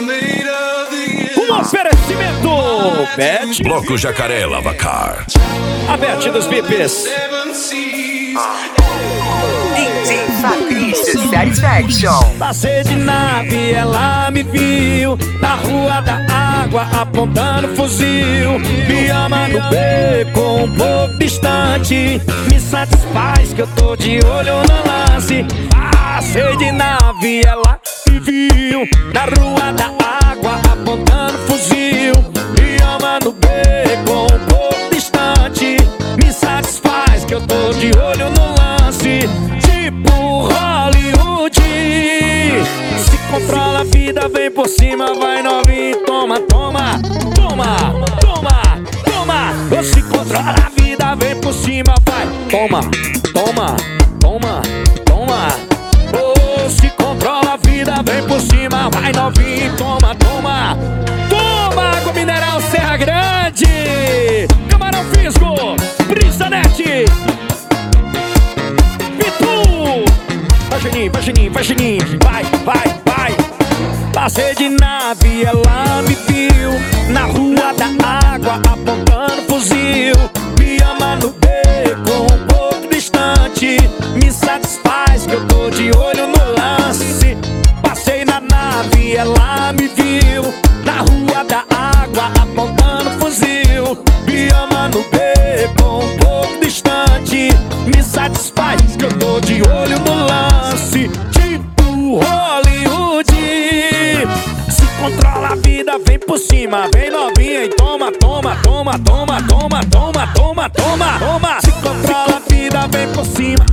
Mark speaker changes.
Speaker 1: Um oferecimento Bet.
Speaker 2: Bloco Jacaré Lavacar.
Speaker 1: A Bet dos Bipes.
Speaker 3: DJ Fabrício Satisfaction.
Speaker 1: Passei de nave, ela me viu na rua da água, apontando fuzil. Me ama no beco, um pouco distante. Me satisfaz que eu tô de olho no lance. Passei de nave, ela me viu na rua da água, apontando fuzil. Me ama no beco, um pouco distante. Me satisfaz que eu tô de olho no lance. Tipo Hollywood, se controla a vida, vem por cima, vai novinho, toma, toma, toma, toma, toma. Ou se controla a vida, vem por cima, vai, toma, toma, toma, toma. Ou se controla a vida, vem por cima, vai novinho, toma, toma. Toma água mineral Serra Grande, Camarão Fisgo, Brisa Net. Vai Juninho, vai Juninho, vai, vai, vai. Passei de nave, ela me viu na rua da água, apontando fuzil. Me ama no beco, um pouco distante. Me satisfaz que eu tô de olho no lance. Passei na nave, ela me viu na rua da água, apontando fuzil. Me ama no beco, um pouco distante. Me satisfaz que eu tô de olho no lance. Tipo Hollywood, se controla a vida, vem por cima, vem novinha e toma, toma, toma, toma, toma, toma, toma, toma, toma. Se controla a vida, vem por cima,